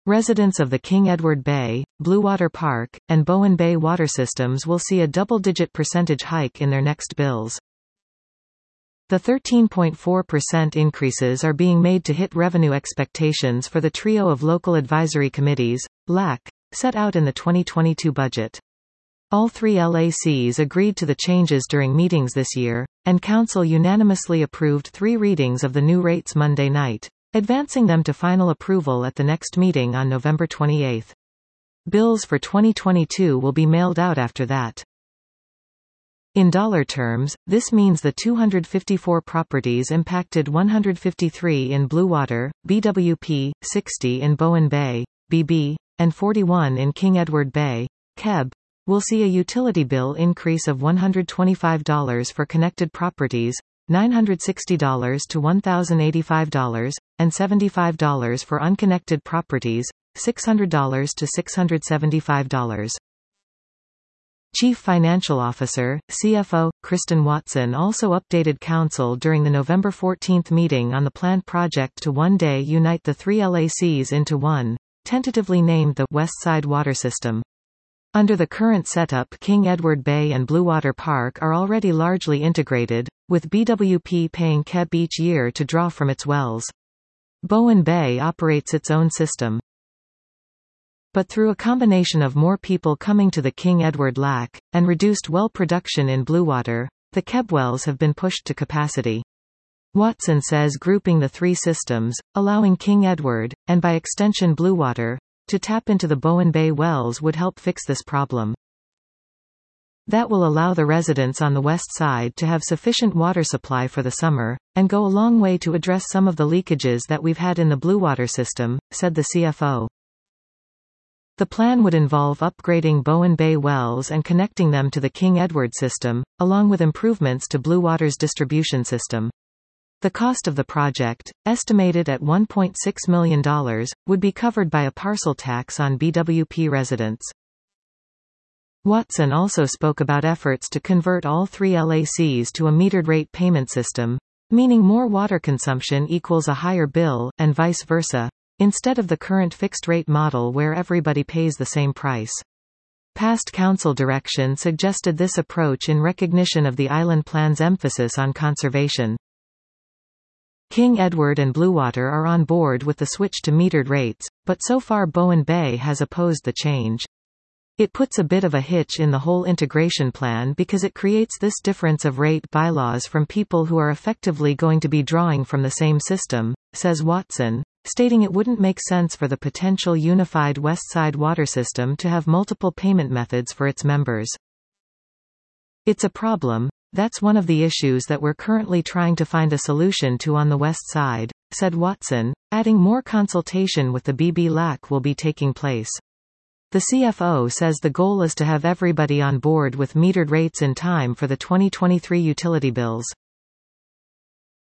Residents of the King Edward Bay, Bluewater Park, and Bowen Bay water systems will see a double-digit percentage hike in their next bills. The 13.4% increases are being made to hit revenue expectations for the trio of local advisory committees, LAC, set out in the 2022 budget. All three LACs agreed to the changes during meetings this year, and Council unanimously approved 3 readings of the new rates Monday night, advancing them to final approval at the next meeting on November 28. Bills for 2022 will be mailed out after that. In dollar terms, this means the 254 properties impacted 153 in Bluewater, BWP, 60 in Bowen Bay, BB, and 41 in King Edward Bay, KEB, will see a utility bill increase of $125 for connected properties, $960 to $1,085, and $75 for unconnected properties, $600 to $675. Chief Financial Officer, CFO, Kristen Watson also updated Council during the November 14 meeting on the planned project to one day unite the 3 LACs into one, tentatively named the West Side Water System. Under the current setup, King Edward Bay and Bluewater Park are already largely integrated, with BWP paying KEB each year to draw from its wells. Bowen Bay operates its own system. But through a combination of more people coming to the King Edward LAC, and reduced well production in Bluewater, the KEB wells have been pushed to capacity. Watson says grouping the 3 systems, allowing King Edward, and by extension Bluewater, to tap into the Bowen Bay wells would help fix this problem. That will allow the residents on the west side to have sufficient water supply for the summer, and go a long way to address some of the leakages that we've had in the Bluewater system, said the CFO. The plan would involve upgrading Bowen Bay wells and connecting them to the King Edward system, along with improvements to Bluewater's distribution system. The cost of the project, estimated at $1.6 million, would be covered by a parcel tax on BWP residents. Watson also spoke about efforts to convert all 3 LACs to a metered rate payment system, meaning more water consumption equals a higher bill, and vice versa, instead of the current fixed-rate model where everybody pays the same price. Past council direction suggested this approach in recognition of the island plan's emphasis on conservation. King Edward and Bluewater are on board with the switch to metered rates, but so far Bowen Bay has opposed the change. It puts a bit of a hitch in the whole integration plan because it creates this difference of rate bylaws from people who are effectively going to be drawing from the same system, says Watson, stating it wouldn't make sense for the potential unified West Side water system to have multiple payment methods for its members. It's a problem. That's one of the issues that we're currently trying to find a solution to on the West Side, said Watson, adding more consultation with the BB LAC will be taking place. The CFO says the goal is to have everybody on board with metered rates in time for the 2023 utility bills.